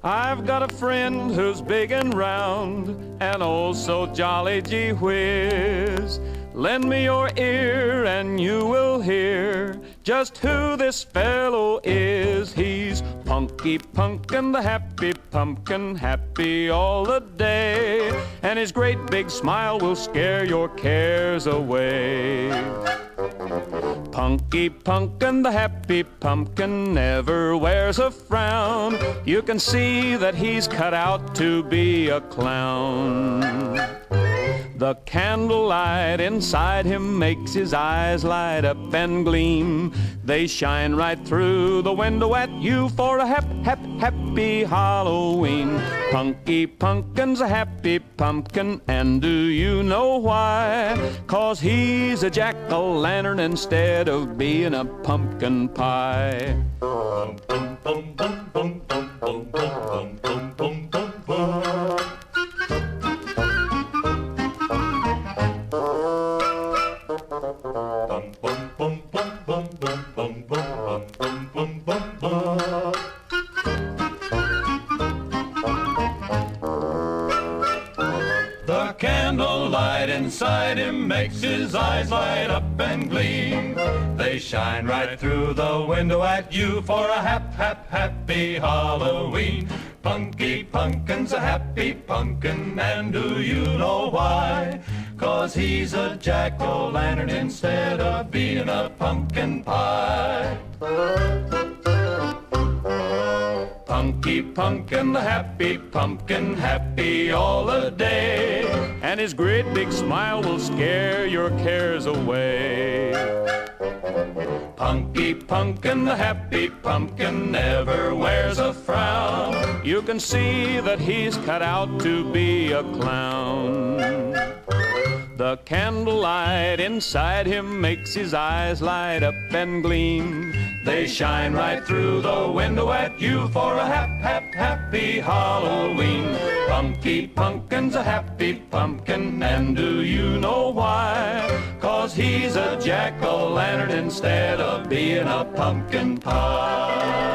I've got a friend who's big and round and oh so jolly, gee whiz. Lend me your ear and you will hear just who this fellow is. He's Punky Punkin, the happy pumpkin, happy all the day, and his great big smile will scare your cares away. Punky Punkin, the happy pumpkin, never wears a frown. You can see that he's cut out to be a clown. The candlelight inside him makes his eyes light up and gleam. They shine right through the window at you for a happy Halloween. Punky Punkin's a happy pumpkin, and do you know why? 'Cause he's a jack-o'-lantern instead of being a pumpkin pie. The candlelight inside him makes his eyes light up and gleam. They shine right through the window at you for a happy Halloween. Punky Punkin's a happy pumpkin, and do you know why? 'Cause he's a jack-o'-lantern instead of being a pumpkin pie. Punky Punkin, the happy pumpkin, happy all the day, and his great big smile will scare your cares away. Punky Punkin, the happy pumpkin, never wears a frown. You can see that he's cut out to be a clown. The candlelight inside him makes his eyes light up and gleam. They shine right through the window at you for a happy Halloween. Punky Punkin's a happy pumpkin, and do you know why? 'Cause he's a jack-o'-lantern instead of being a pumpkin pie.